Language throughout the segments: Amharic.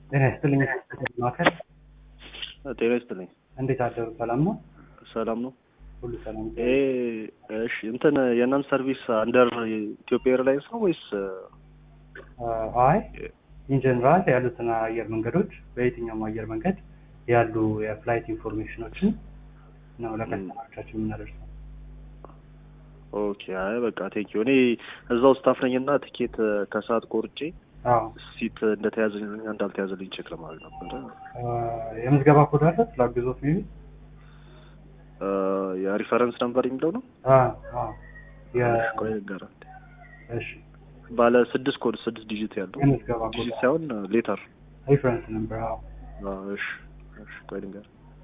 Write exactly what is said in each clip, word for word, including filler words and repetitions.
ጤና ይስጥልኝ ማከል ጤና ይስጥልኝ። እንዴት አደሩ? ሰላም ነው? ሰላም ነው። ሁሉ ሰላም። ኤ እሺ እንትን የእናንተ ሰርቪስ አንደር ኢትዮጵያ ኤርላይንስ ነው ወይስ? አይ ኢን ጀነራል ያሉትን አየር መንገዶች በየትኛውም አየር መንገድ ያሉ የፍላይት ኢንፎርሜሽኖችን ነው ለከስተመሮቻችን የምናደርሰው። ኦኬ አይ በቃ ቴንክ ዩ። እኔ እዛው ስታፍ ነኝና ቲኬት ከሰዓት ቆርጬ አዎ ሲት እንደተያዘልኝ እንዳልተያዘልኝ ቼክ ለማድረግ ነበር። የምዝገባ ኮድ አለ ስላግዞት ሜቢ የሪፈረንስ ነምበር የሚለው ነው። አዎ አዎ የቆይ ጋር እሺ ባለ ስድስት ኮድ ስድስት ዲጂት ያለው የምዝገባ ኮድ ዲጂት ሳይሆን ሌተር ሪፈረንስ ነምበር። አዎ አዎ እሺ እሺ ቆይ ጋር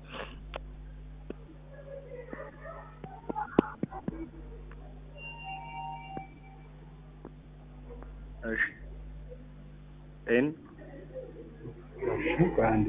እሺ ኤን እሺ ቆይ አንዴ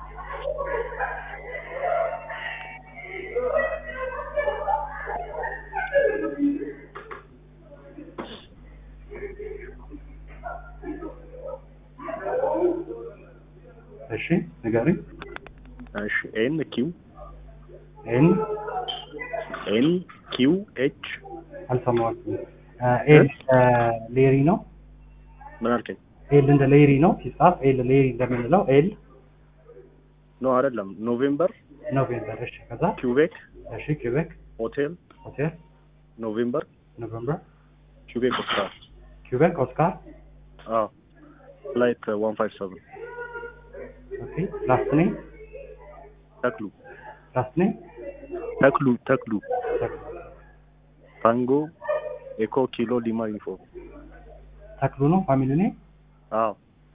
እሺ ንገሪኝ። እሺ ኤን ኪው ኤን ኤን ኪው ኤች አልሰማሁትም። ኤል ሌሪ ነው። ምን አልከኝ? ኤል እንደ ሌሪ ነው ሲጻፍ ኤል ሌሪ እንደምንለው ኤል ነው አይደለም። ኖቬምበር ኖቬምበር። እሺ ከዛ ኪውቤክ እሺ ኪውቤክ ሆቴል ሆቴል ኖቬምበር ኖቬምበር ኪውቤክ ኦስካር ኪውቤክ ኦስካር አዎ ፍላይት one five seven ኦኬ ላስት ኔም ተክሉ ላስት ኔም ተክሉ ተክሉ ታንጎ ኤኮ ኪሎ ሊማ ኢንፎ ተክሉ ነው ፋሚሊ ኔም። አዎ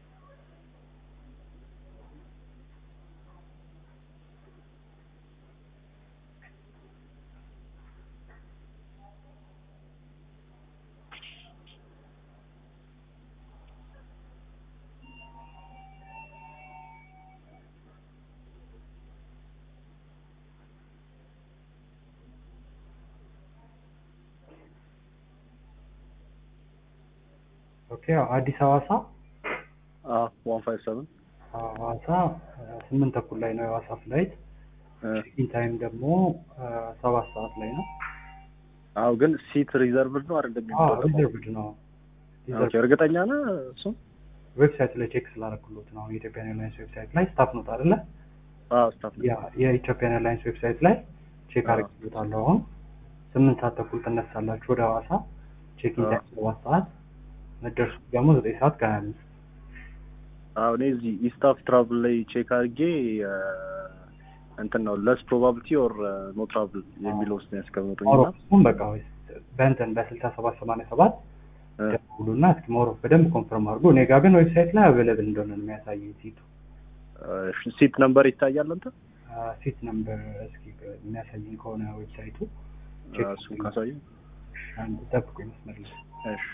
ኦኬ አዲስ አበባ አዎ one five seven ሐዋሳ ስምንት ተኩል ላይ ነው የሐዋሳ ፍላይት። ቼኪን ታይም ደግሞ ሰባት ሰዓት ላይ ነው። አዎ ግን ሲት ሪዘርቭድ ነው አይደለም? አዎ ሪዘርቭድ ነው። ኦኬ እርግጠኛ ነህ? እሱ ዌብሳይት ላይ ቼክ ስላደረኩት ነው። የኢትዮጵያን ኤርላይንስ ዌብሳይት ላይ ስታፍ ነው አይደለ? አዎ ስታፍ ነው። ያ የኢትዮጵያን ኤርላይንስ ዌብሳይት ላይ ቼክ አድርጌታለሁ። አሁን ስምንት ሰዓት ተኩል ትነሳላችሁ ወደ ሐዋሳ። ቼኪን ታይም ሰባት ሰዓት መድረሱ ደግሞ ዘጠኝ ሰዓት ከሀያ አምስት አዎ እኔ እዚህ ኢስታፍ ትራቭል ላይ ቼክ አድርጌ እንትን ነው ለስ ፕሮባቢሊቲ ኦር ኖ ትራቭል የሚለው ውስጥ ያስቀምጡኝና አሁን በቃ ወይስ በእንትን በስልሳ ሰባት ሰማንያ ሰባት ደውሉና እስኪ ሞር በደንብ ኮንፈርም አድርጉ። እኔ ጋር ግን ዌብሳይት ላይ አቬለብል እንደሆነ ነው የሚያሳየው ሲቱ። ሲት ነምበር ይታያል አንተ? ሲት ነምበር እስኪ የሚያሳየኝ ከሆነ ዌብሳይቱ እሱ ካሳየው አንድ ጠብቁኝ መስመር ላይ። እሺ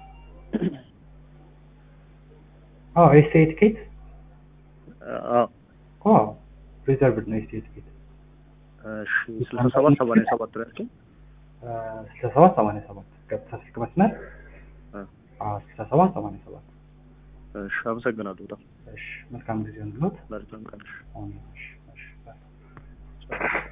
አዎ ኤስኤ ቲኬት አዎ አዎ ሪዘርቭድ ነው ኤስኤ ቲኬት። እሺ ስልሳ ሰባት ሰማንያ ሰባት ነው ያልከኝ? ስልሳ ሰባት ሰማንያ ሰባት ቀጥታ ስልክ መስመር አዎ ስልሳ ሰባት ሰማንያ ሰባት እሺ አመሰግናለሁ በጣም። እሺ መልካም ጊዜ ይሁንልዎት። መልካም ቀን። እሺ እሺ